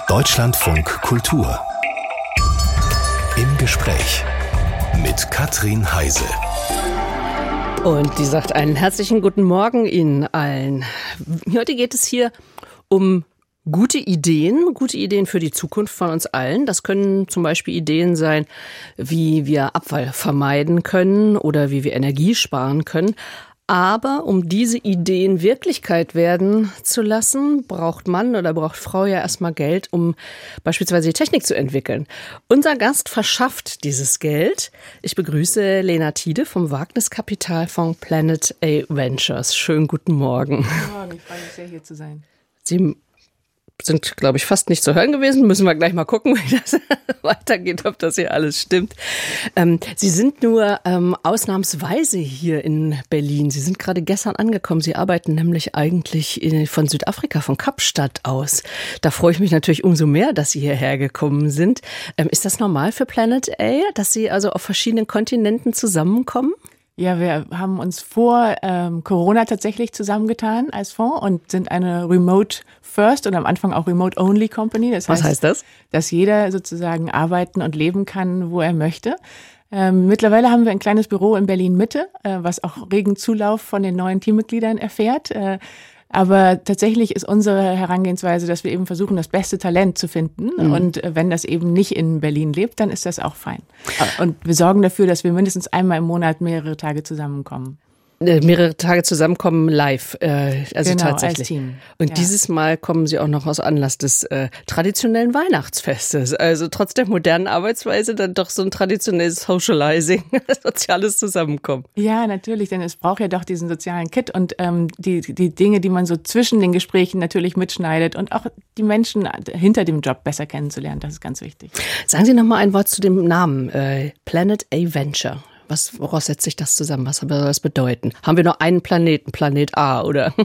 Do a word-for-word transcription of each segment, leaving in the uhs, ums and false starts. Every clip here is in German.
Deutschlandfunk Kultur. Im Gespräch mit Katrin Heise. Und die sagt einen herzlichen guten Morgen Ihnen allen. Heute geht es hier um gute Ideen, gute Ideen für die Zukunft von uns allen. Das können zum Beispiel Ideen sein, wie wir Abfall vermeiden können oder wie wir Energie sparen können. Aber um diese Ideen Wirklichkeit werden zu lassen, braucht Mann oder braucht Frau ja erstmal Geld, um beispielsweise die Technik zu entwickeln. Unser Gast verschafft dieses Geld. Ich begrüße Lena Tiede vom Wagniskapitalfonds Planet A Ventures. Schönen guten Morgen. Guten Morgen, ich freue mich sehr, hier zu sein. Sie sind, glaube ich, fast nicht zu hören gewesen. Müssen wir gleich mal gucken, wie das weitergeht, ob das hier alles stimmt. Ähm, Sie sind nur ähm, ausnahmsweise hier in Berlin. Sie sind gerade gestern angekommen. Sie arbeiten nämlich eigentlich in, von Südafrika, von Kapstadt aus. Da freue ich mich natürlich umso mehr, dass Sie hierher gekommen sind. Ähm, ist das normal für Planet A, dass Sie also auf verschiedenen Kontinenten zusammenkommen? Ja, wir haben uns vor ähm, Corona tatsächlich zusammengetan als Fonds und sind eine Remote First oder am Anfang auch Remote Only Company. Das heißt, Was heißt das? Dass jeder sozusagen arbeiten und leben kann, wo er möchte. Ähm, mittlerweile haben wir ein kleines Büro in Berlin Mitte, äh, was auch regen Zulauf von den neuen Teammitgliedern erfährt. Äh, Aber tatsächlich ist unsere Herangehensweise, dass wir eben versuchen, das beste Talent zu finden. Mhm. Und wenn das eben nicht in Berlin lebt, dann ist das auch fein. Und wir sorgen dafür, dass wir mindestens einmal im Monat mehrere Tage zusammenkommen. Mehrere Tage zusammenkommen live, äh, also genau, tatsächlich. Als Team. Und ja. dieses Mal kommen Sie auch noch aus Anlass des äh, traditionellen Weihnachtsfestes. Also trotz der modernen Arbeitsweise dann doch so ein traditionelles Socializing, soziales Zusammenkommen. Ja, natürlich, denn es braucht ja doch diesen sozialen Kit und ähm, die die Dinge, die man so zwischen den Gesprächen natürlich mitschneidet und auch die Menschen hinter dem Job besser kennenzulernen, das ist ganz wichtig. Sagen Sie noch mal ein Wort zu dem Namen, äh, Planet A Venture. Was, woraus setzt sich das zusammen? Was soll das bedeuten? Haben wir nur einen Planeten, Planet A, oder?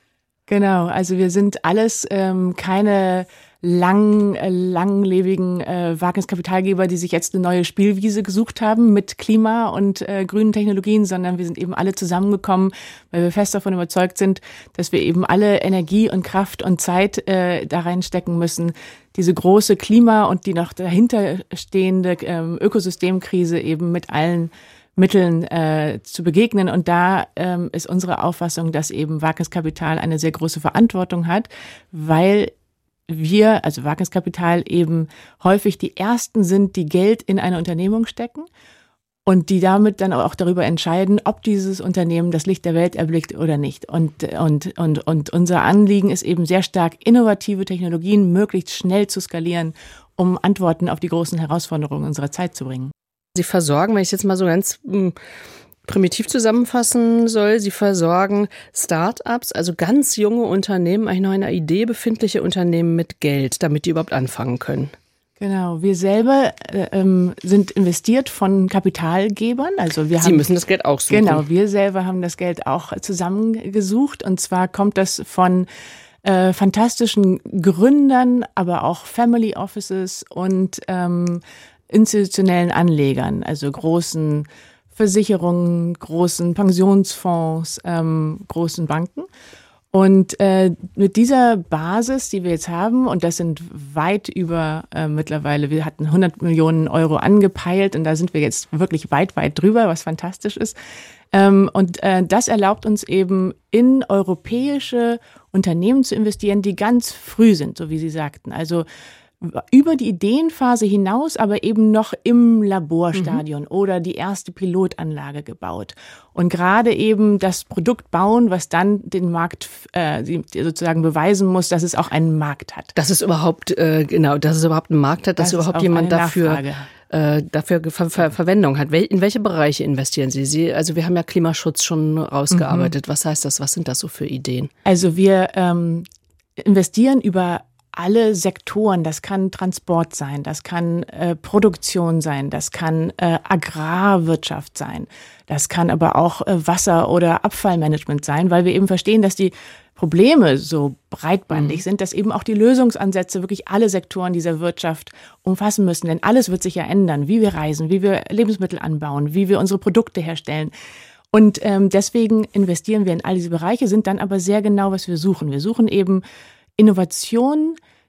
Genau, also wir sind alles ähm, keine lang, äh, langlebigen äh, Wagniskapitalgeber, die sich jetzt eine neue Spielwiese gesucht haben mit Klima und äh, grünen Technologien, sondern wir sind eben alle zusammengekommen, weil wir fest davon überzeugt sind, dass wir eben alle Energie und Kraft und Zeit äh, da reinstecken müssen, diese große Klima- und die noch dahinterstehende ähm, Ökosystemkrise eben mit allen Mitteln äh, zu begegnen. Und da ähm, ist unsere Auffassung, dass eben Wagniskapital eine sehr große Verantwortung hat, weil wir, also Wagniskapital, eben häufig die Ersten sind, die Geld in eine Unternehmung stecken und die damit dann auch darüber entscheiden, ob dieses Unternehmen das Licht der Welt erblickt oder nicht. Und, und, und, und unser Anliegen ist eben sehr stark, innovative Technologien möglichst schnell zu skalieren, um Antworten auf die großen Herausforderungen unserer Zeit zu bringen. Sie versorgen, wenn ich es jetzt mal so ganz mh, primitiv zusammenfassen soll, Sie versorgen Start-ups, also ganz junge Unternehmen, eigentlich noch in einer Idee befindliche Unternehmen mit Geld, damit die überhaupt anfangen können. Genau, wir selber äh, ähm, sind investiert von Kapitalgebern. Also wir Sie haben, müssen das Geld auch suchen. Genau, wir selber haben das Geld auch zusammengesucht und zwar kommt das von äh, fantastischen Gründern, aber auch Family Offices und ähm, institutionellen Anlegern, also großen Versicherungen, großen Pensionsfonds, ähm, großen Banken. Und äh, mit dieser Basis, die wir jetzt haben, und das sind weit über äh, mittlerweile, wir hatten hundert Millionen Euro angepeilt und da sind wir jetzt wirklich weit, weit drüber, was fantastisch ist. Ähm, und äh, das erlaubt uns eben in europäische Unternehmen zu investieren, die ganz früh sind, so wie Sie sagten. Also über die Ideenphase hinaus, aber eben noch im Laborstadion mhm. oder die erste Pilotanlage gebaut. Und gerade eben das Produkt bauen, was dann den Markt äh, sozusagen beweisen muss, dass es auch einen Markt hat. Dass es überhaupt, äh, genau, dass es überhaupt einen Markt hat, dass das überhaupt jemand dafür, äh, dafür Ver- Ver- Verwendung hat. In welche Bereiche investieren Sie? Sie? Also wir haben ja Klimaschutz schon rausgearbeitet. Mhm. Was heißt das? Was sind das so für Ideen? Also wir ähm, investieren über alle Sektoren, das kann Transport sein, das kann äh, Produktion sein, das kann äh, Agrarwirtschaft sein, das kann aber auch äh, Wasser- oder Abfallmanagement sein, weil wir eben verstehen, dass die Probleme so breitbandig mhm. sind, dass eben auch die Lösungsansätze wirklich alle Sektoren dieser Wirtschaft umfassen müssen. Denn alles wird sich ja ändern, wie wir reisen, wie wir Lebensmittel anbauen, wie wir unsere Produkte herstellen. Und ähm, deswegen investieren wir in all diese Bereiche, sind dann aber sehr genau, was wir suchen. Wir suchen eben Innovationen,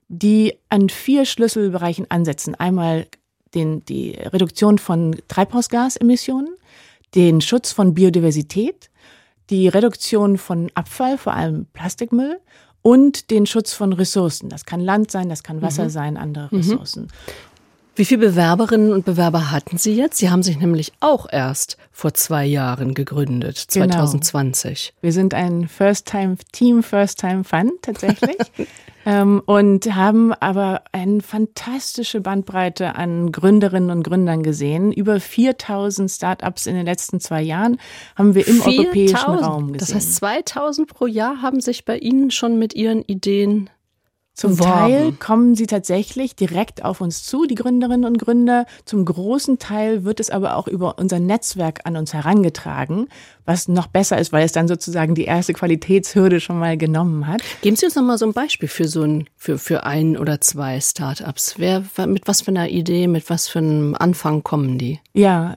die an vier Schlüsselbereichen ansetzen. Einmal den, die Reduktion von Treibhausgasemissionen, den Schutz von Biodiversität, die Reduktion von Abfall, vor allem Plastikmüll, und den Schutz von Ressourcen. Das kann Land sein, das kann Wasser mhm. sein, andere Ressourcen. Wie viele Bewerberinnen und Bewerber hatten Sie jetzt? Sie haben sich nämlich auch erst vor zwei Jahren gegründet, zwanzig zwanzig. Genau. Wir sind ein First-Time-Team, First-Time-Fund tatsächlich. ähm, und haben aber eine fantastische Bandbreite an Gründerinnen und Gründern gesehen. Über viertausend Startups in den letzten zwei Jahren haben wir im europäischen Raum gesehen. Das heißt, zweitausend pro Jahr haben sich bei Ihnen schon mit Ihren Ideen Zum Teil kommen sie tatsächlich direkt auf uns zu, die Gründerinnen und Gründer. Zum großen Teil wird es aber auch über unser Netzwerk an uns herangetragen, was noch besser ist, weil es dann sozusagen die erste Qualitätshürde schon mal genommen hat. Geben Sie uns noch mal so ein Beispiel für so ein, für, für ein oder zwei Startups. Wer, mit was für einer Idee, mit was für einem Anfang kommen die? Ja,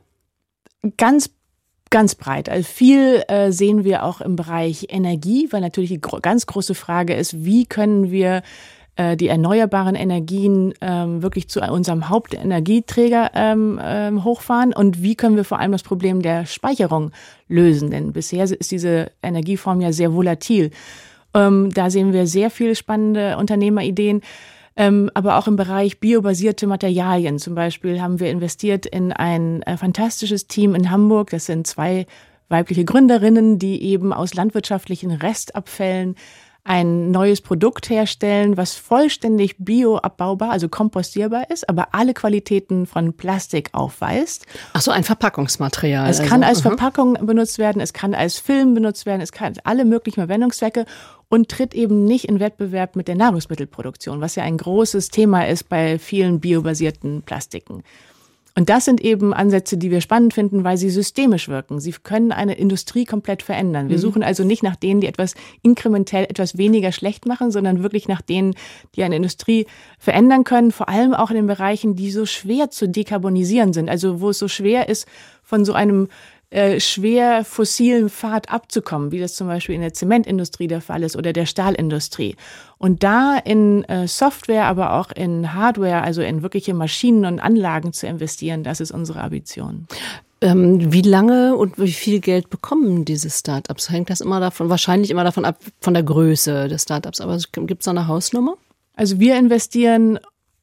ganz Ganz breit. Also viel äh, sehen wir auch im Bereich Energie, weil natürlich die gro- ganz große Frage ist, wie können wir äh, die erneuerbaren Energien ähm, wirklich zu unserem Hauptenergieträger ähm, ähm, hochfahren und wie können wir vor allem das Problem der Speicherung lösen, denn bisher ist diese Energieform ja sehr volatil. Ähm, da sehen wir sehr viele spannende Unternehmerideen. Ähm, aber auch im Bereich biobasierte Materialien. Zum Beispiel haben wir investiert in ein äh, fantastisches Team in Hamburg. Das sind zwei weibliche Gründerinnen, die eben aus landwirtschaftlichen Restabfällen ein neues Produkt herstellen, was vollständig bioabbaubar, also kompostierbar ist, aber alle Qualitäten von Plastik aufweist. Ach so, ein Verpackungsmaterial. Es also. kann als mhm. Verpackung benutzt werden, es kann als Film benutzt werden, es kann alle möglichen Verwendungszwecke und tritt eben nicht in Wettbewerb mit der Nahrungsmittelproduktion, was ja ein großes Thema ist bei vielen biobasierten Plastiken. Und das sind eben Ansätze, die wir spannend finden, weil sie systemisch wirken. Sie können eine Industrie komplett verändern. Wir mhm. suchen also nicht nach denen, die etwas inkrementell etwas weniger schlecht machen, sondern wirklich nach denen, die eine Industrie verändern können, vor allem auch in den Bereichen, die so schwer zu dekarbonisieren sind. Also wo es so schwer ist, von so einem äh, schwer fossilen Pfad abzukommen, wie das zum Beispiel in der Zementindustrie der Fall ist oder der Stahlindustrie. Und da in äh, Software, aber auch in Hardware, also in wirkliche Maschinen und Anlagen zu investieren, das ist unsere Ambition. Ähm, wie lange und wie viel Geld bekommen diese Startups? Hängt das immer davon, wahrscheinlich immer davon ab, von der Größe des Startups, aber gibt es da eine Hausnummer? Also wir investieren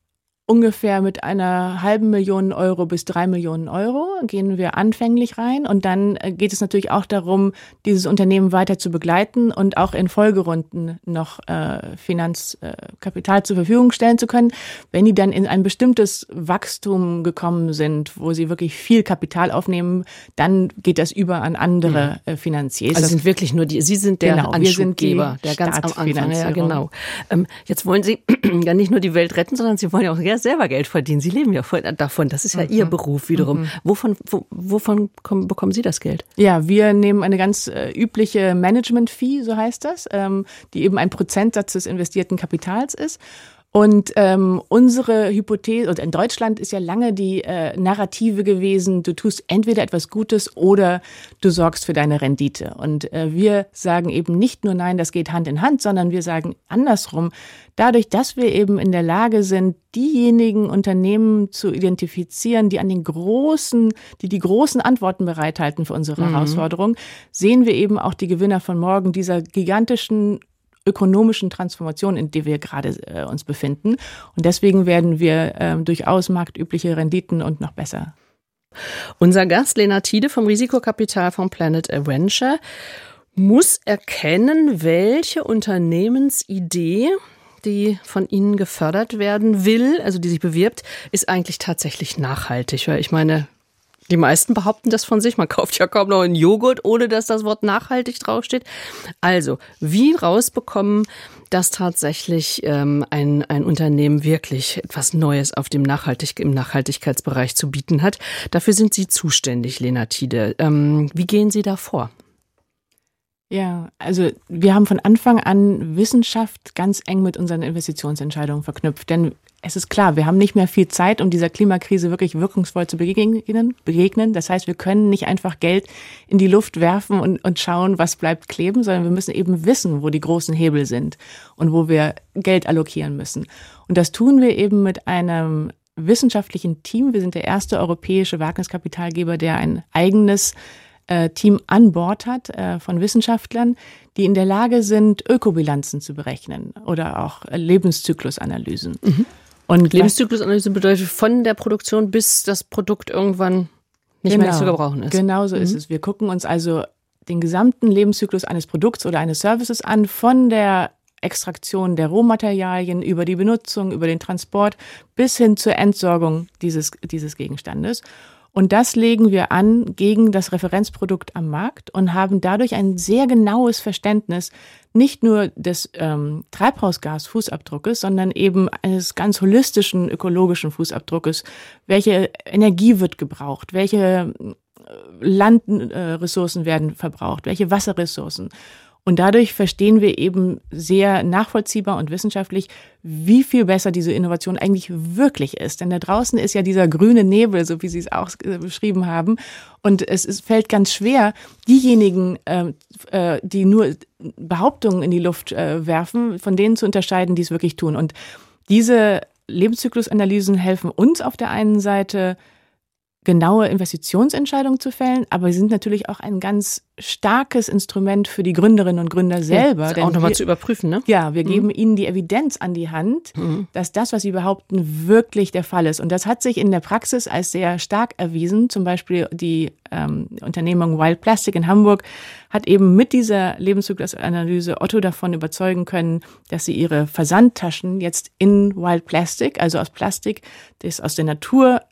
ungefähr mit einer halben Million Euro bis drei Millionen Euro gehen wir anfänglich rein. Und dann geht es natürlich auch darum, dieses Unternehmen weiter zu begleiten und auch in Folgerunden noch äh, Finanzkapital äh, zur Verfügung stellen zu können. Wenn die dann in ein bestimmtes Wachstum gekommen sind, wo sie wirklich viel Kapital aufnehmen, dann geht das über an andere äh, Finanziers. Also sind wirklich nur die, Sie sind der genau, Anschubgeber, der ganz am Anfang. Ja, genau. Ähm, jetzt wollen Sie ja nicht nur die Welt retten, sondern Sie wollen ja auch selber Geld verdienen. Sie leben ja davon. Das ist ja mhm. Ihr Beruf wiederum. Mhm. Wovon, wo, wovon kommen, bekommen Sie das Geld? Ja, wir nehmen eine ganz äh, übliche Management-Fee, so heißt das, ähm, die eben ein Prozentsatz des investierten Kapitals ist. Und ähm, unsere Hypothese, und in Deutschland ist ja lange die äh, Narrative gewesen, du tust entweder etwas Gutes oder du sorgst für deine Rendite. Und äh, wir sagen eben nicht nur nein, das geht Hand in Hand, sondern wir sagen andersrum, dadurch, dass wir eben in der Lage sind, diejenigen Unternehmen zu identifizieren, die an den großen, die die großen Antworten bereithalten für unsere mhm. Herausforderung, sehen wir eben auch die Gewinner von morgen dieser gigantischen ökonomischen Transformation, in der wir gerade äh, uns befinden. Und deswegen werden wir äh, durchaus marktübliche Renditen und noch besser. Unser Gast Lena Thiede vom Risikokapitalfonds Planet Adventure muss erkennen, welche Unternehmensidee, die von Ihnen gefördert werden will, also die sich bewirbt, ist eigentlich tatsächlich nachhaltig. Weil ich meine, die meisten behaupten das von sich. Man kauft ja kaum noch einen Joghurt, ohne dass das Wort nachhaltig draufsteht. Also, wie rausbekommen, dass tatsächlich ähm, ein, ein Unternehmen wirklich etwas Neues auf dem Nachhaltig, im Nachhaltigkeitsbereich zu bieten hat? Dafür sind Sie zuständig, Lena Thiede. Ähm, wie gehen Sie da vor? Ja, also wir haben von Anfang an Wissenschaft ganz eng mit unseren Investitionsentscheidungen verknüpft. Denn es ist klar, wir haben nicht mehr viel Zeit, um dieser Klimakrise wirklich wirkungsvoll zu begegnen. begegnen. Das heißt, wir können nicht einfach Geld in die Luft werfen und, und schauen, was bleibt kleben, sondern wir müssen eben wissen, wo die großen Hebel sind und wo wir Geld allokieren müssen. Und das tun wir eben mit einem wissenschaftlichen Team. Wir sind der erste europäische Wagniskapitalgeber, der ein eigenes Team an Bord hat äh, von Wissenschaftlern, die in der Lage sind, Ökobilanzen zu berechnen oder auch äh, Lebenszyklusanalysen. Mhm. Und Lebenszyklusanalyse bedeutet von der Produktion bis das Produkt irgendwann nicht genau, mehr zu gebrauchen ist. Genau so mhm. ist es. Wir gucken uns also den gesamten Lebenszyklus eines Produkts oder eines Services an, von der Extraktion der Rohmaterialien über die Benutzung, über den Transport bis hin zur Entsorgung dieses, dieses Gegenstandes. Und das legen wir an gegen das Referenzprodukt am Markt und haben dadurch ein sehr genaues Verständnis nicht nur des ähm, Treibhausgasfußabdruckes, sondern eben eines ganz holistischen ökologischen Fußabdruckes. Welche Energie wird gebraucht? Welche Landressourcen werden verbraucht? Welche Wasserressourcen? Und dadurch verstehen wir eben sehr nachvollziehbar und wissenschaftlich, wie viel besser diese Innovation eigentlich wirklich ist. Denn da draußen ist ja dieser grüne Nebel, so wie Sie es auch beschrieben haben. Und es ist, fällt ganz schwer, diejenigen, äh, die nur Behauptungen in die Luft äh, werfen, von denen zu unterscheiden, die es wirklich tun. Und diese Lebenszyklusanalysen helfen uns auf der einen Seite, genaue Investitionsentscheidungen zu fällen, aber sie sind natürlich auch ein ganz starkes Instrument für die Gründerinnen und Gründer selber. Ja, das auch nochmal zu überprüfen, ne? Ja, wir mhm. geben ihnen die Evidenz an die Hand, mhm. dass das, was sie behaupten, wirklich der Fall ist. Und das hat sich in der Praxis als sehr stark erwiesen. Zum Beispiel die ähm, Unternehmung Wild Plastic in Hamburg hat eben mit dieser Lebenszyklusanalyse Otto davon überzeugen können, dass sie ihre Versandtaschen jetzt in Wild Plastic, also aus Plastik, das aus der Natur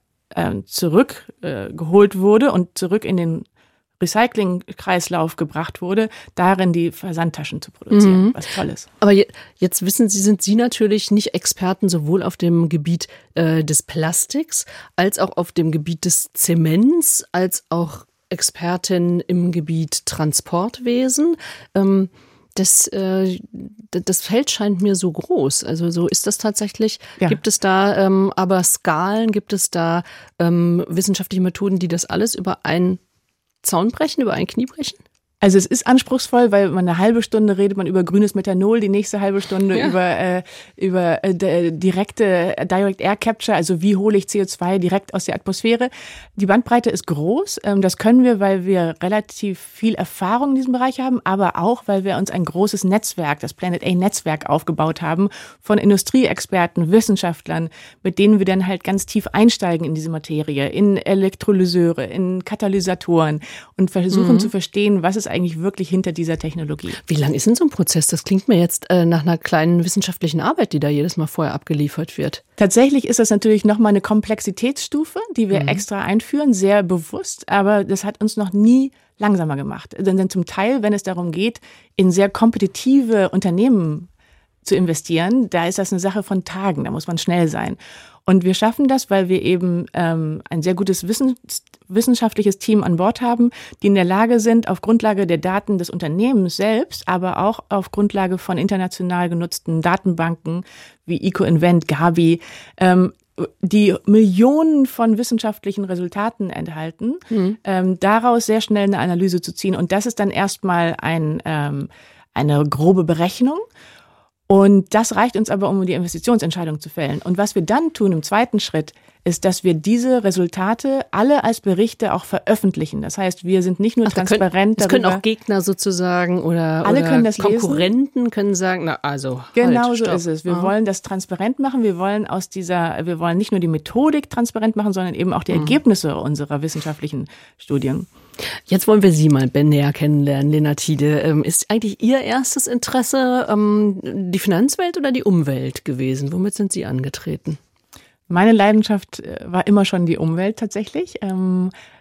zurückgeholt äh, wurde und zurück in den Recyclingkreislauf gebracht wurde, darin die Versandtaschen zu produzieren, mhm. was toll ist. Aber je, jetzt wissen Sie, sind Sie natürlich nicht Experten sowohl auf dem Gebiet äh, des Plastiks als auch auf dem Gebiet des Zements, als auch Expertin im Gebiet Transportwesen. Ähm, Das, äh, das Feld scheint mir so groß. Also so ist das tatsächlich. Ja. Gibt es da ähm, aber Skalen, gibt es da ähm, wissenschaftliche Methoden, die das alles über einen Zaun brechen, über ein Knie brechen? Also es ist anspruchsvoll, weil man eine halbe Stunde redet man über grünes Methanol, die nächste halbe Stunde ja. über äh, über äh, direkte Direct Air Capture, also wie hole ich C O zwei direkt aus der Atmosphäre. Die Bandbreite ist groß. Ähm, das können wir, weil wir relativ viel Erfahrung in diesem Bereich haben, aber auch, weil wir uns ein großes Netzwerk, das Planet A Netzwerk aufgebaut haben von Industrieexperten, Wissenschaftlern, mit denen wir dann halt ganz tief einsteigen in diese Materie, in Elektrolyseure, in Katalysatoren und versuchen mhm. zu verstehen, was ist eigentlich wirklich hinter dieser Technologie. Wie lang ist denn so ein Prozess? Das klingt mir jetzt äh, nach einer kleinen wissenschaftlichen Arbeit, die da jedes Mal vorher abgeliefert wird. Tatsächlich ist das natürlich nochmal eine Komplexitätsstufe, die wir mhm. extra einführen, sehr bewusst, aber das hat uns noch nie langsamer gemacht. Denn, denn zum Teil, wenn es darum geht, in sehr kompetitive Unternehmen zu investieren, da ist das eine Sache von Tagen, da muss man schnell sein. Und wir schaffen das, weil wir eben ähm, ein sehr gutes Wissens- wissenschaftliches Team an Bord haben, die in der Lage sind, auf Grundlage der Daten des Unternehmens selbst, aber auch auf Grundlage von international genutzten Datenbanken wie EcoInvent, Gavi, ähm, die Millionen von wissenschaftlichen Resultaten enthalten, mhm. ähm, daraus sehr schnell eine Analyse zu ziehen. Und das ist dann erstmal ein, ähm, eine grobe Berechnung. Und das reicht uns aber, um die Investitionsentscheidung zu fällen. Und was wir dann tun im zweiten Schritt, ist, dass wir diese Resultate alle als Berichte auch veröffentlichen. Das heißt, wir sind nicht nur Ach, transparent können, das darüber. Das können auch Gegner sozusagen oder, alle oder können das Konkurrenten lesen. können sagen, na also Genau halt, so stopp. ist es. Wir Aha. wollen das transparent machen. Wir wollen aus dieser, wir wollen nicht nur die Methodik transparent machen, sondern eben auch die mhm. Ergebnisse unserer wissenschaftlichen Studien. Jetzt wollen wir Sie mal näher kennenlernen, Lena Thiede. Ist eigentlich Ihr erstes Interesse ähm, die Finanzwelt oder die Umwelt gewesen? Womit sind Sie angetreten? Meine Leidenschaft war immer schon die Umwelt tatsächlich.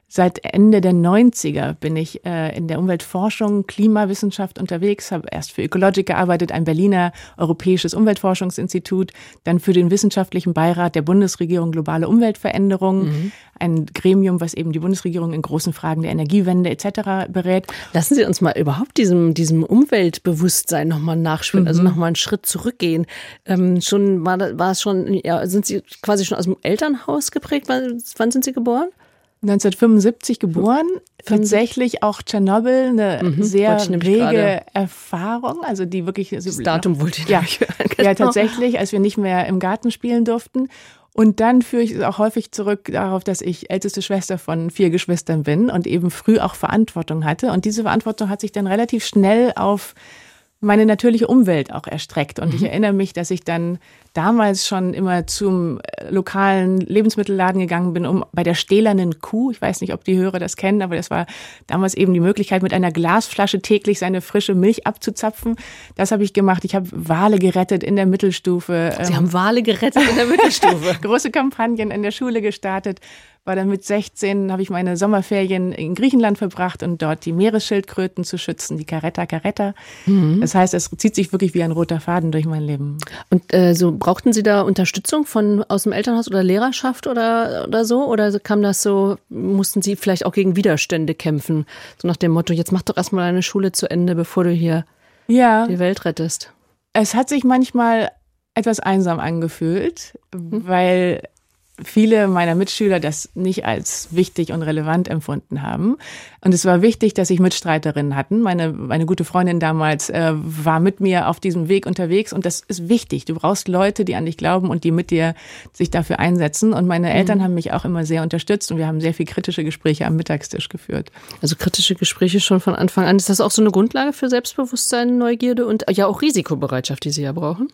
Seit Ende der neunziger bin ich äh, in der Umweltforschung, Klimawissenschaft unterwegs, habe erst für Ecologic gearbeitet, ein Berliner europäisches Umweltforschungsinstitut, dann für den wissenschaftlichen Beirat der Bundesregierung Globale Umweltveränderung, mhm. ein Gremium, was eben die Bundesregierung in großen Fragen der Energiewende et cetera berät. Lassen Sie uns mal überhaupt diesem, diesem Umweltbewusstsein nochmal nachspielen, mhm. also nochmal einen Schritt zurückgehen. Ähm, schon war, war es schon, ja, sind Sie quasi schon aus dem Elternhaus geprägt? Wann, wann sind Sie geboren? neunzehnhundertfünfundsiebzig geboren, tatsächlich auch Tschernobyl, eine mhm, sehr rege gerade. Erfahrung, also die wirklich... Das Datum wollte ich ja, nicht hören. Genau. Ja, tatsächlich, als wir nicht mehr im Garten spielen durften. Und dann führe ich es auch häufig zurück darauf, dass ich älteste Schwester von vier Geschwistern bin und eben früh auch Verantwortung hatte. Und diese Verantwortung hat sich dann relativ schnell auf meine natürliche Umwelt auch erstreckt. Und mhm. ich erinnere mich, dass ich dann damals schon immer zum lokalen Lebensmittelladen gegangen bin, um bei der stählernen Kuh, ich weiß nicht, ob die Hörer das kennen, aber das war damals eben die Möglichkeit, mit einer Glasflasche täglich seine frische Milch abzuzapfen. Das habe ich gemacht. Ich habe Wale gerettet in der Mittelstufe. Sie haben Wale gerettet in der Mittelstufe? Große Kampagnen in der Schule gestartet. War dann mit sechzehn, habe ich meine Sommerferien in Griechenland verbracht und dort die Meeresschildkröten zu schützen, die Caretta Caretta. Mhm. Das heißt, es zieht sich wirklich wie ein roter Faden durch mein Leben. Und äh, so brauchten Sie da Unterstützung von aus dem Elternhaus oder Lehrerschaft oder, oder so? Oder kam das so, mussten Sie vielleicht auch gegen Widerstände kämpfen? So nach dem Motto, jetzt mach doch erstmal deine Schule zu Ende, bevor du hier ja. die Welt rettest. Es hat sich manchmal etwas einsam angefühlt, mhm. weil viele meiner Mitschüler das nicht als wichtig und relevant empfunden haben. Und es war wichtig, dass ich Mitstreiterinnen hatten. Meine, meine gute Freundin damals äh, war mit mir auf diesem Weg unterwegs. Und das ist wichtig. Du brauchst Leute, die an dich glauben und die mit dir sich dafür einsetzen. Und meine Eltern mhm. haben mich auch immer sehr unterstützt. Und wir haben sehr viel kritische Gespräche am Mittagstisch geführt. Also kritische Gespräche schon von Anfang an. Ist das auch so eine Grundlage für Selbstbewusstsein, Neugierde und ja auch Risikobereitschaft, die Sie ja brauchen?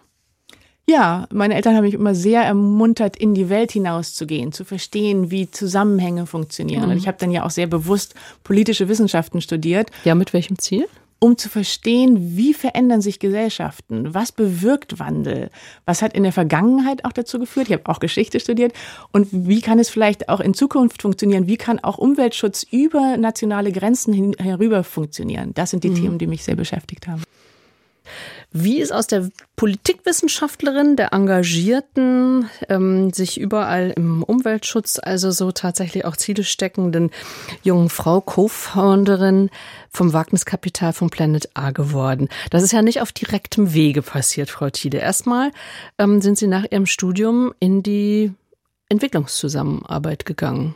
Ja, meine Eltern haben mich immer sehr ermuntert, in die Welt hinauszugehen, zu verstehen, wie Zusammenhänge funktionieren. Mhm. Und ich habe dann ja auch sehr bewusst politische Wissenschaften studiert. Ja, mit welchem Ziel? Um zu verstehen, wie verändern sich Gesellschaften, was bewirkt Wandel, was hat in der Vergangenheit auch dazu geführt, ich habe auch Geschichte studiert, und wie kann es vielleicht auch in Zukunft funktionieren, wie kann auch Umweltschutz über nationale Grenzen hin, herüber funktionieren. Das sind die mhm. Themen, die mich sehr beschäftigt haben. Wie ist aus der Politikwissenschaftlerin, der Engagierten, ähm, sich überall im Umweltschutz, also so tatsächlich auch Ziele steckenden jungen Frau, Co-Founderin vom Wagniskapital von Planet A geworden? Das ist ja nicht auf direktem Wege passiert, Frau Thiele. Erstmal ähm, sind Sie nach Ihrem Studium in die Entwicklungszusammenarbeit gegangen.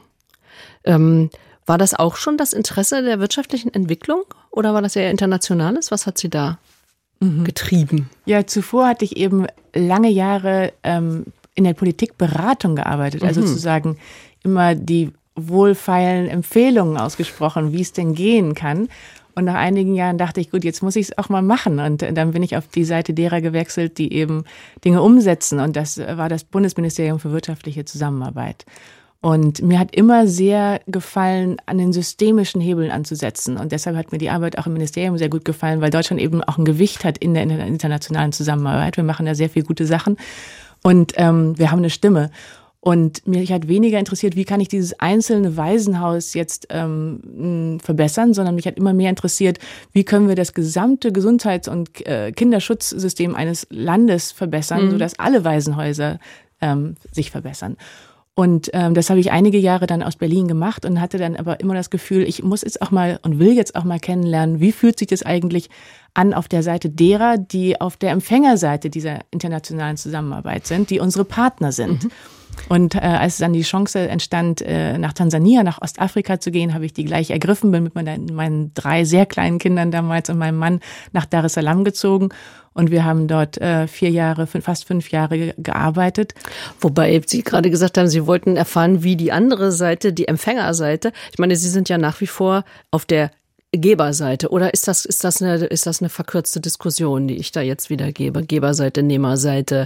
Ähm, war das auch schon das Interesse der wirtschaftlichen Entwicklung oder war das eher internationales? Was hat Sie da getrieben? Ja, zuvor hatte ich eben lange Jahre ähm, in der Politikberatung gearbeitet, also mhm. sozusagen immer die wohlfeilen Empfehlungen ausgesprochen, wie es denn gehen kann. Und nach einigen Jahren dachte ich, gut, jetzt muss ich es auch mal machen. Und dann bin ich auf die Seite derer gewechselt, die eben Dinge umsetzen. Und das war das Bundesministerium für wirtschaftliche Zusammenarbeit. Und mir hat immer sehr gefallen, an den systemischen Hebeln anzusetzen. Und deshalb hat mir die Arbeit auch im Ministerium sehr gut gefallen, weil Deutschland eben auch ein Gewicht hat in der internationalen Zusammenarbeit. Wir machen da sehr viele gute Sachen und ähm, wir haben eine Stimme. Und mich hat weniger interessiert, wie kann ich dieses einzelne Waisenhaus jetzt ähm, verbessern, sondern mich hat immer mehr interessiert, wie können wir das gesamte Gesundheits- und äh, Kinderschutzsystem eines Landes verbessern, mhm. sodass alle Waisenhäuser ähm, sich verbessern. Und ähm, das habe ich einige Jahre dann aus Berlin gemacht und hatte dann aber immer das Gefühl, ich muss jetzt auch mal und will jetzt auch mal kennenlernen, wie fühlt sich das eigentlich an auf der Seite derer, die auf der Empfängerseite dieser internationalen Zusammenarbeit sind, die unsere Partner sind. Mhm. Und äh, als dann die Chance entstand, äh, nach Tansania, nach Ostafrika zu gehen, habe ich die gleich ergriffen, bin mit meinen, meinen drei sehr kleinen Kindern damals und meinem Mann nach Dar es Salaam gezogen. Und wir haben dort äh, vier Jahre, fast fünf Jahre gearbeitet. Wobei Sie gerade gesagt haben, Sie wollten erfahren, wie die andere Seite, die Empfängerseite, ich meine, Sie sind ja nach wie vor auf der Geberseite. Oder ist das, ist das eine, ist das eine verkürzte Diskussion, die ich da jetzt wiedergebe? Geberseite, Nehmerseite.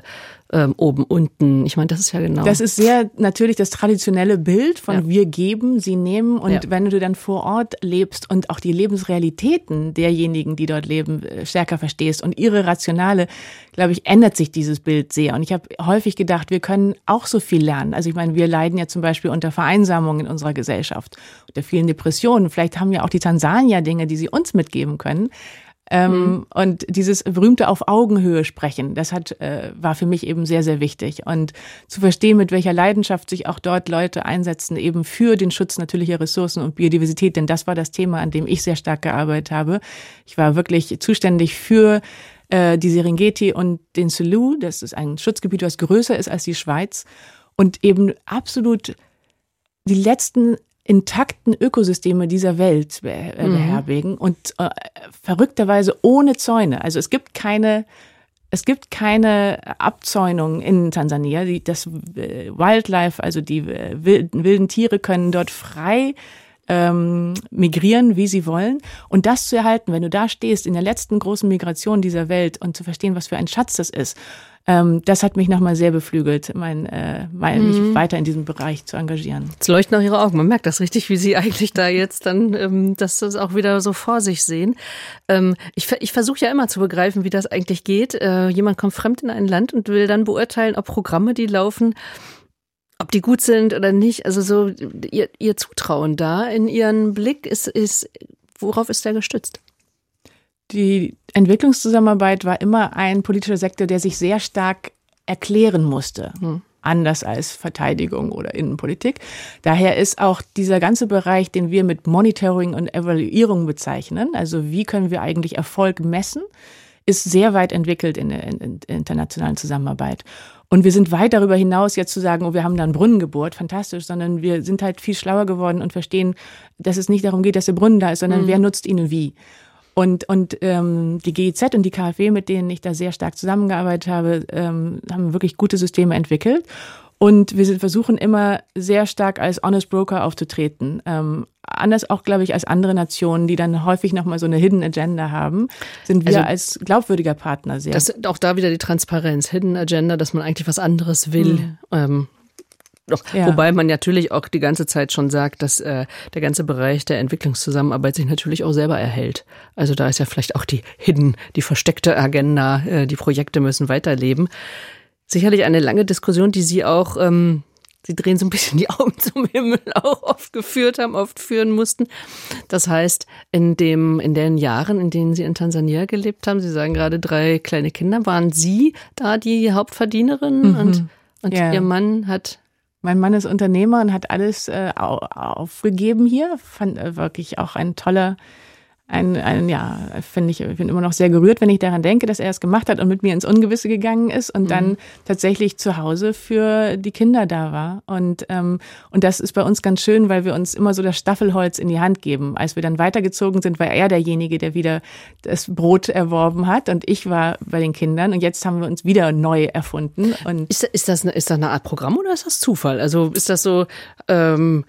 ähm, oben, unten. Ich meine, das ist ja genau. Das ist sehr natürlich das traditionelle Bild von ja. wir geben, sie nehmen. Und ja. wenn du dann vor Ort lebst und auch die Lebensrealitäten derjenigen, die dort leben, stärker verstehst und ihre Rationale, glaube ich, ändert sich dieses Bild sehr. Und ich habe häufig gedacht, wir können auch so viel lernen. Also ich meine, wir leiden ja zum Beispiel unter Vereinsamung in unserer Gesellschaft, unter vielen Depressionen. Vielleicht haben ja auch die Tansanier Dinge, die sie uns mitgeben können. Ähm, mhm. Und dieses berühmte auf Augenhöhe sprechen, das hat, äh, war für mich eben sehr, sehr wichtig. Und zu verstehen, mit welcher Leidenschaft sich auch dort Leute einsetzen, eben für den Schutz natürlicher Ressourcen und Biodiversität. Denn das war das Thema, an dem ich sehr stark gearbeitet habe. Ich war wirklich zuständig für äh, die Serengeti und den Selous. Das ist ein Schutzgebiet, was größer ist als die Schweiz. Und eben absolut die letzten intakten Ökosysteme dieser Welt beherbergen mhm. und äh, verrückterweise ohne Zäune. Also es gibt keine, es gibt keine Abzäunung in Tansania. Die, das äh, Wildlife, also die äh, wilden, wilden Tiere können dort frei ähm, migrieren, wie sie wollen. Und das zu erhalten, wenn du da stehst in der letzten großen Migration dieser Welt und zu verstehen, was für ein Schatz das ist, Ähm, das hat mich nochmal sehr beflügelt, mein, äh, mein, mich mhm. weiter in diesem Bereich zu engagieren. Jetzt leuchten auch Ihre Augen. Man merkt das richtig, wie Sie eigentlich da jetzt dann, ähm, dass das auch wieder so vor sich sehen. Ähm, ich ich versuche ja immer zu begreifen, wie das eigentlich geht. Äh, jemand kommt fremd in ein Land und will dann beurteilen, ob Programme, die laufen, ob die gut sind oder nicht. Also so ihr, ihr Zutrauen da in Ihren Blick ist, ist, worauf ist der gestützt? Die Entwicklungszusammenarbeit war immer ein politischer Sektor, der sich sehr stark erklären musste. Hm. Anders als Verteidigung oder Innenpolitik. Daher ist auch dieser ganze Bereich, den wir mit Monitoring und Evaluierung bezeichnen, also wie können wir eigentlich Erfolg messen, ist sehr weit entwickelt in der, in, in der internationalen Zusammenarbeit. Und wir sind weit darüber hinaus, jetzt zu sagen, oh, wir haben da einen Brunnen gebohrt, fantastisch, sondern wir sind halt viel schlauer geworden und verstehen, dass es nicht darum geht, dass der Brunnen da ist, sondern mhm. wer nutzt ihn und wie. Und, und ähm, die G I Z und die K f W, mit denen ich da sehr stark zusammengearbeitet habe, ähm, haben wirklich gute Systeme entwickelt. Und wir versuchen immer sehr stark als Honest Broker aufzutreten. Ähm, anders auch, glaube ich, als andere Nationen, die dann häufig nochmal so eine Hidden Agenda haben, sind wir also, als glaubwürdiger Partner sehr. Das ist auch da wieder die Transparenz, Hidden Agenda, dass man eigentlich was anderes will. Mhm. Ähm. Doch, ja. Wobei man natürlich auch die ganze Zeit schon sagt, dass äh, der ganze Bereich der Entwicklungszusammenarbeit sich natürlich auch selber erhält. Also da ist ja vielleicht auch die hidden, die versteckte Agenda, äh, die Projekte müssen weiterleben. Sicherlich eine lange Diskussion, die Sie auch, ähm, Sie drehen so ein bisschen die Augen zum Himmel, auch oft geführt haben, oft führen mussten. Das heißt, in dem, in den Jahren, in denen Sie in Tansania gelebt haben, Sie sagen gerade drei kleine Kinder, waren Sie da die Hauptverdienerin mhm. und, und ja. Ihr Mann hat... Mein Mann ist Unternehmer und hat alles äh, aufgegeben hier. Fand äh, wirklich auch ein toller, ein, ein ja, finde ich, ich bin immer noch sehr gerührt, wenn ich daran denke, dass er es gemacht hat und mit mir ins Ungewisse gegangen ist und mhm. dann tatsächlich zu Hause für die Kinder da war. Und ähm, und das ist bei uns ganz schön, weil wir uns immer so das Staffelholz in die Hand geben. Als wir dann weitergezogen sind, war er derjenige, der wieder das Brot erworben hat und ich war bei den Kindern und jetzt haben wir uns wieder neu erfunden. Und ist, ist, das eine, ist das eine Art Programm oder ist das Zufall? Also ist das so... Ähm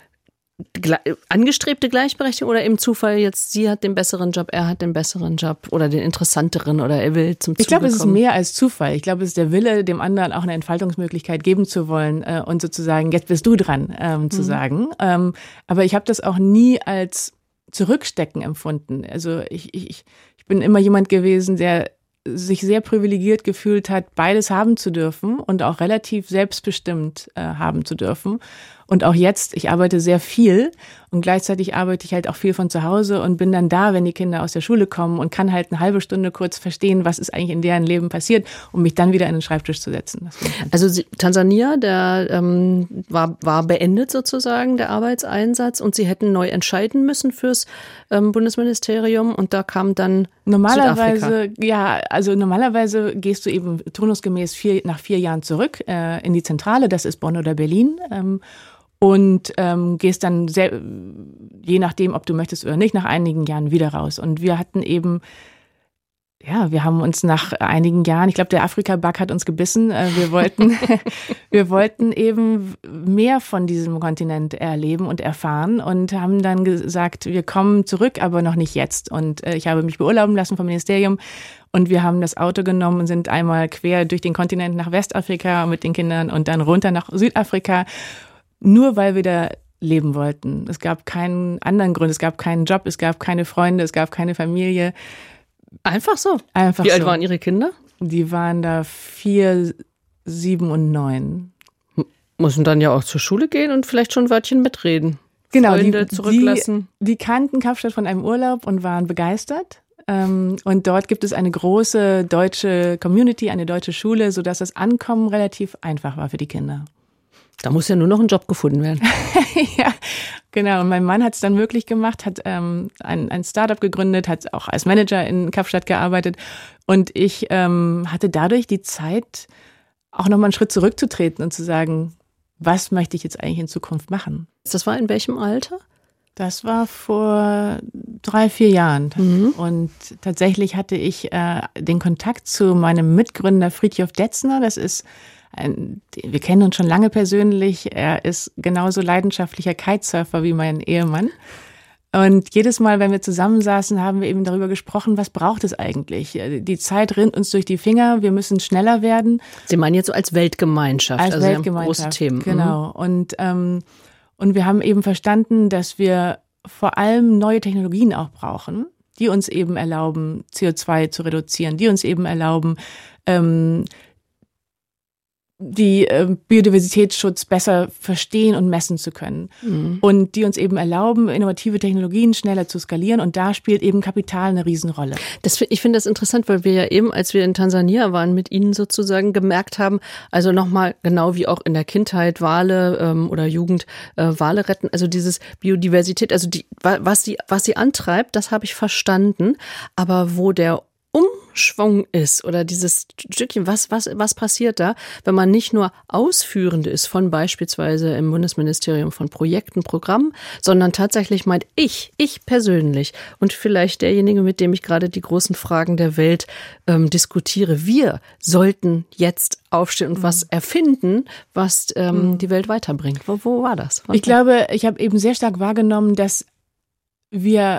angestrebte Gleichberechtigung oder im Zufall jetzt, sie hat den besseren Job, er hat den besseren Job oder den interessanteren oder er will zum Zuge kommen? Ich glaube, es ist mehr als Zufall. Ich glaube, es ist der Wille, dem anderen auch eine Entfaltungsmöglichkeit geben zu wollen äh, und sozusagen, jetzt bist du dran, ähm, zu mhm. sagen. Ähm, aber ich habe das auch nie als Zurückstecken empfunden. Also ich, ich, ich bin immer jemand gewesen, der sich sehr privilegiert gefühlt hat, beides haben zu dürfen und auch relativ selbstbestimmt äh, haben zu dürfen. Und auch jetzt, ich arbeite sehr viel und gleichzeitig arbeite ich halt auch viel von zu Hause und bin dann da, wenn die Kinder aus der Schule kommen und kann halt eine halbe Stunde kurz verstehen, was ist eigentlich in deren Leben passiert, um mich dann wieder in den Schreibtisch zu setzen. Also Sie, Tansania, der ähm, war, war beendet sozusagen, der Arbeitseinsatz und Sie hätten neu entscheiden müssen fürs ähm, Bundesministerium und da kam dann Normalerweise, ja, also normalerweise gehst du eben turnusgemäß vier, nach vier Jahren zurück äh, in die Zentrale, das ist Bonn oder Berlin. Ähm, Und ähm, gehst dann, sehr, je nachdem, ob du möchtest oder nicht, nach einigen Jahren wieder raus. Und wir hatten eben ja, wir haben uns nach einigen Jahren, ich glaube, der Afrika-Bug hat uns gebissen. Wir wollten, wir wollten eben mehr von diesem Kontinent erleben und erfahren und haben dann gesagt, wir kommen zurück, aber noch nicht jetzt. Und ich habe mich beurlauben lassen vom Ministerium und wir haben das Auto genommen und sind einmal quer durch den Kontinent nach Westafrika mit den Kindern und dann runter nach Südafrika, nur weil wir da leben wollten. Es gab keinen anderen Grund, es gab keinen Job, es gab keine Freunde, es gab keine Familie. Einfach so? Einfach Wie so. alt waren Ihre Kinder? Die waren da vier, sieben und neun. Müssen dann ja auch zur Schule gehen und vielleicht schon ein Wörtchen mitreden. Genau, Freunde die, zurücklassen. Die, die kannten Kapstadt von einem Urlaub und waren begeistert. Und dort gibt es eine große deutsche Community, eine deutsche Schule, sodass das Ankommen relativ einfach war für die Kinder. Da muss ja nur noch ein Job gefunden werden. Ja, genau. Und mein Mann hat es dann möglich gemacht, hat ähm, ein, ein Startup gegründet, hat auch als Manager in Kapstadt gearbeitet. Und ich ähm, hatte dadurch die Zeit, auch nochmal einen Schritt zurückzutreten und zu sagen, was möchte ich jetzt eigentlich in Zukunft machen? Das war in welchem Alter? Das war vor drei, vier Jahren. Mhm. Und tatsächlich hatte ich äh, den Kontakt zu meinem Mitgründer Fridtjof Detzner. Das ist Ein, wir kennen uns schon lange persönlich. Er ist genauso leidenschaftlicher Kitesurfer wie mein Ehemann. Und jedes Mal, wenn wir zusammensaßen, haben wir eben darüber gesprochen, was braucht es eigentlich? Die Zeit rinnt uns durch die Finger, wir müssen schneller werden. Sie meinen jetzt so als Weltgemeinschaft, als also Weltgemeinschaft, große Themen. Genau. Und, ähm, und wir haben eben verstanden, dass wir vor allem neue Technologien auch brauchen, die uns eben erlauben, C O zwei zu reduzieren, die uns eben erlauben, ähm, die äh, Biodiversitätsschutz besser verstehen und messen zu können. Mhm. Und die uns eben erlauben, innovative Technologien schneller zu skalieren. Und da spielt eben Kapital eine Riesenrolle. Das, ich finde das interessant, weil wir ja eben, als wir in Tansania waren, mit Ihnen sozusagen gemerkt haben, also nochmal genau wie auch in der Kindheit Wale ähm, oder Jugend äh, Wale retten, also dieses Biodiversität, also die, was sie, was sie antreibt, das habe ich verstanden. Aber wo der Umschwung ist oder dieses Stückchen, was, was, was passiert da, wenn man nicht nur Ausführende ist von beispielsweise im Bundesministerium von Projekten, Programmen, sondern tatsächlich meint, ich, ich persönlich und vielleicht derjenige, mit dem ich gerade die großen Fragen der Welt ähm, diskutiere, wir sollten jetzt aufstehen und mhm. was erfinden, was ähm, mhm. die Welt weiterbringt. Wo, wo war das? Was ich glaube, ich habe eben sehr stark wahrgenommen, dass wir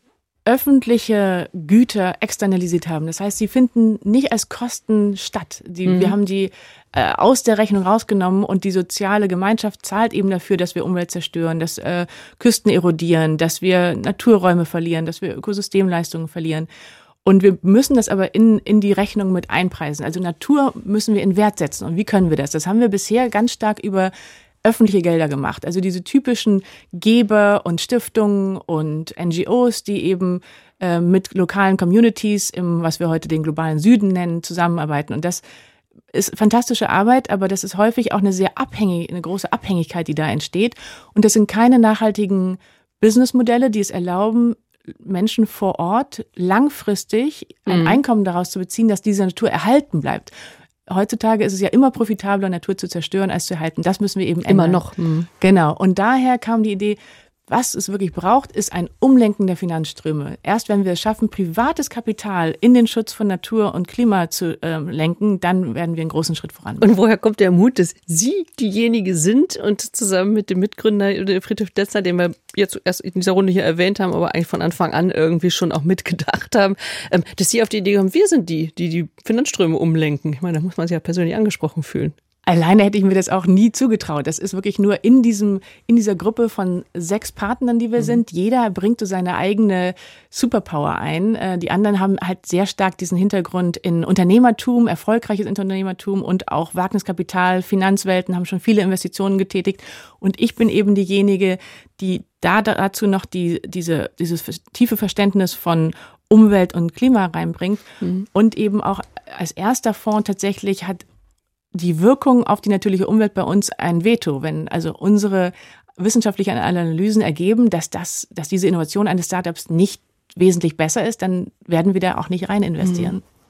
öffentliche Güter externalisiert haben. Das heißt, sie finden nicht als Kosten statt. Die, mhm. Wir haben die äh, aus der Rechnung rausgenommen und die soziale Gemeinschaft zahlt eben dafür, dass wir Umwelt zerstören, dass äh, Küsten erodieren, dass wir Naturräume verlieren, dass wir Ökosystemleistungen verlieren. Und wir müssen das aber in, in die Rechnung mit einpreisen. Also Natur müssen wir in Wert setzen. Und wie können wir das? Das haben wir bisher ganz stark über öffentliche Gelder gemacht. Also diese typischen Geber und Stiftungen und N G Os, die eben äh, mit lokalen Communities im, was wir heute den globalen Süden nennen, zusammenarbeiten. Und das ist fantastische Arbeit, aber das ist häufig auch eine sehr abhängige, eine große Abhängigkeit, die da entsteht. Und das sind keine nachhaltigen Businessmodelle, die es erlauben, Menschen vor Ort langfristig ein mhm. Einkommen daraus zu beziehen, dass diese Natur erhalten bleibt. Heutzutage ist es ja immer profitabler, Natur zu zerstören, als zu erhalten. Das müssen wir eben ändern. Immer noch. Mhm. Genau. Und daher kam die Idee, was es wirklich braucht, ist ein Umlenken der Finanzströme. Erst wenn wir es schaffen, privates Kapital in den Schutz von Natur und Klima zu äh, lenken, dann werden wir einen großen Schritt voran machen. Und woher kommt der Mut, dass Sie diejenige sind und zusammen mit dem Mitgründer Fridtjof Detzner, den wir jetzt erst in dieser Runde hier erwähnt haben, aber eigentlich von Anfang an irgendwie schon auch mitgedacht haben, ähm, dass Sie auf die Idee kommen, wir sind die, die die Finanzströme umlenken. Ich meine, da muss man sich ja persönlich angesprochen fühlen. Alleine hätte ich mir das auch nie zugetraut. Das ist wirklich nur in diesem, in dieser Gruppe von sechs Partnern, die wir mhm. sind. Jeder bringt so seine eigene Superpower ein. Die anderen haben halt sehr stark diesen Hintergrund in Unternehmertum, erfolgreiches Unternehmertum und auch Wagniskapital, Finanzwelten, haben schon viele Investitionen getätigt. Und ich bin eben diejenige, die da dazu noch die, diese, dieses tiefe Verständnis von Umwelt und Klima reinbringt. Mhm. Und eben auch als erster Fonds tatsächlich hat die Wirkung auf die natürliche Umwelt bei uns ein Veto, wenn also unsere wissenschaftlichen Analysen ergeben, dass das, dass diese Innovation eines Startups nicht wesentlich besser ist, dann werden wir da auch nicht rein investieren.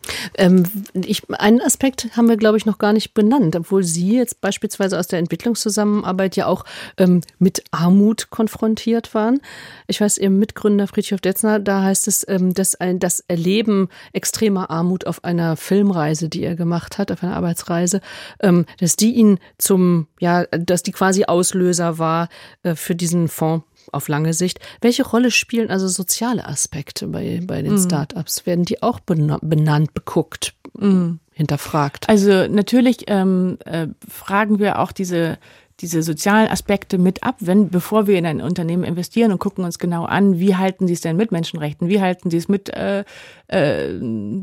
Ähm, ich, einen Aspekt haben wir, glaube ich, noch gar nicht benannt, obwohl Sie jetzt beispielsweise aus der Entwicklungszusammenarbeit ja auch ähm, mit Armut konfrontiert waren. Ich weiß, Ihr Mitgründer Fridtjof Detzner, da heißt es, ähm, dass ein, das Erleben extremer Armut auf einer Filmreise, die er gemacht hat, auf einer Arbeitsreise, ähm, dass die ihn zum, ja, dass die quasi Auslöser war äh, für diesen Fonds auf lange Sicht. Welche Rolle spielen also soziale Aspekte bei, bei den mm. Start-ups? Werden die auch benannt, beguckt, mm. hinterfragt? Also natürlich ähm, äh, fragen wir auch diese, diese sozialen Aspekte mit ab, wenn, bevor wir in ein Unternehmen investieren und gucken uns genau an, wie halten sie es denn mit Menschenrechten, wie halten sie es mit, äh, äh,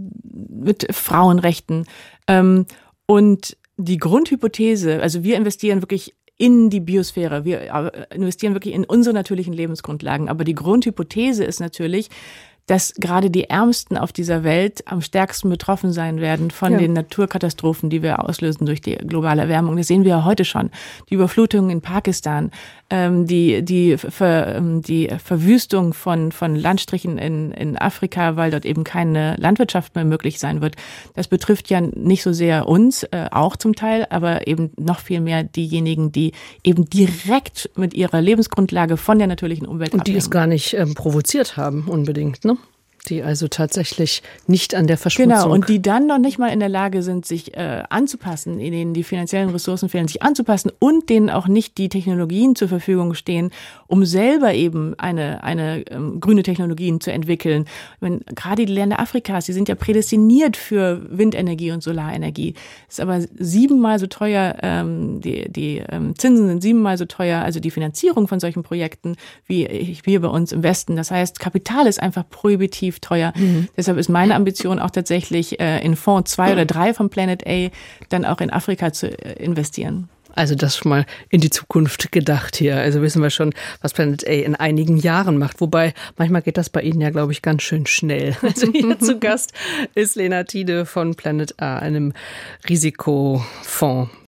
mit Frauenrechten. Ähm, und die Grundhypothese, also wir investieren wirklich in die Biosphäre. Wir investieren wirklich in unsere natürlichen Lebensgrundlagen. Aber die Grundhypothese ist natürlich, dass gerade die Ärmsten auf dieser Welt am stärksten betroffen sein werden von ja. den Naturkatastrophen, die wir auslösen durch die globale Erwärmung. Das sehen wir ja heute schon. Die Überflutungen in Pakistan, ähm, die, die, Ver, die Verwüstung von, von Landstrichen in, in Afrika, weil dort eben keine Landwirtschaft mehr möglich sein wird. Das betrifft ja nicht so sehr uns, äh, auch zum Teil, aber eben noch viel mehr diejenigen, die eben direkt mit ihrer Lebensgrundlage von der natürlichen Umwelt abhängen. Und die abhängen. es gar nicht ähm, provoziert haben, unbedingt, ne? Die also tatsächlich nicht an der Verschmutzung... Genau, und die dann noch nicht mal in der Lage sind, sich äh, anzupassen, in denen die finanziellen Ressourcen fehlen, sich anzupassen und denen auch nicht die Technologien zur Verfügung stehen, um selber eben eine, eine ähm, grüne Technologien zu entwickeln. Wenn, gerade die Länder Afrikas, die sind ja prädestiniert für Windenergie und Solarenergie. Ist aber siebenmal so teuer, ähm, die, die ähm, Zinsen sind siebenmal so teuer, also die Finanzierung von solchen Projekten, wie wir bei uns im Westen. Das heißt, Kapital ist einfach prohibitiv teuer. Mhm. Deshalb ist meine Ambition auch tatsächlich, äh, in Fonds zwei oder drei von Planet A dann auch in Afrika zu äh, investieren. Also das schon mal in die Zukunft gedacht hier. Also wissen wir schon, was Planet A in einigen Jahren macht. Wobei, manchmal geht das bei Ihnen ja, glaube ich, ganz schön schnell. Also hier zu Gast ist Lena Thiede von Planet A, einem Risikofonds